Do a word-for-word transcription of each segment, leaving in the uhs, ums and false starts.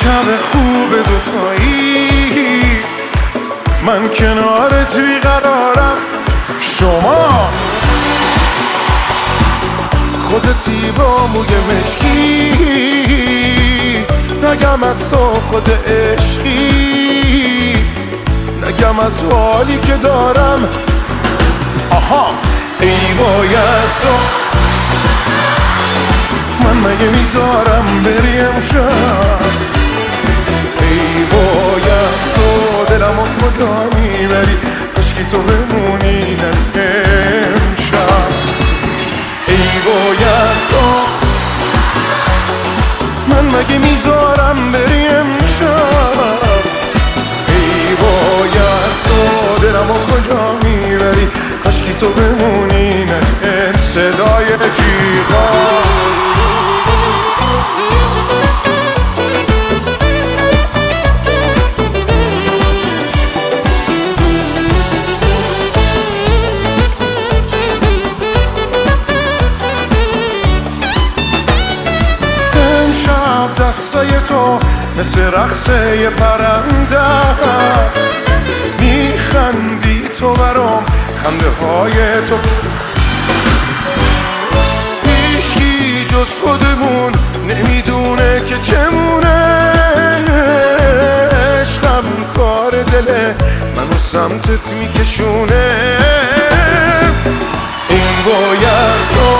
شب خوب دوتایی، من کنارت بیقرارم. شما خودتی با موی مشکی، نگم از تو خود عشقی، نگم از حالی که دارم. آها ای وای از تو، من مگه میذارم بری امشب؟ ای وای از تو، دلمو کجا میبری؟ کاشکی تو بمونی امشب. ای وای از تو، من مگه میذارم بری امشب؟ ای وای از تو، دلمو کجا میبری؟ کاشکی تو بمونی نه. صدای جیغا دستای تو مثل رقصه یه پرنده هست، میخندی تو برام، خنده های تو هیچکی جز خودمون نمیدونه که چمونه. عشقم کار دله منو سمتت میکشونه. این وای از تو،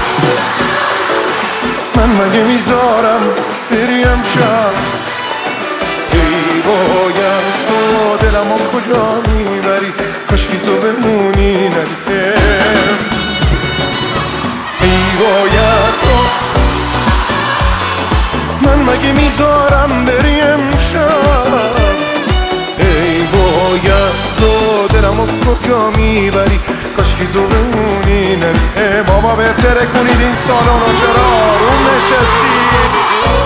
من مگه میذارم بری امشب؟ ای وای از تو، دلمو کجا میبری؟ کاشکی تو بمونی ندیم. ای وای از تو، من مگه میذارم بری امشب؟ ای وای از تو، دلمو کجا میبری؟ کاشکی تو بمونی ندیم. بابا بهتره کنید این سالونو، چرا رو نشستی؟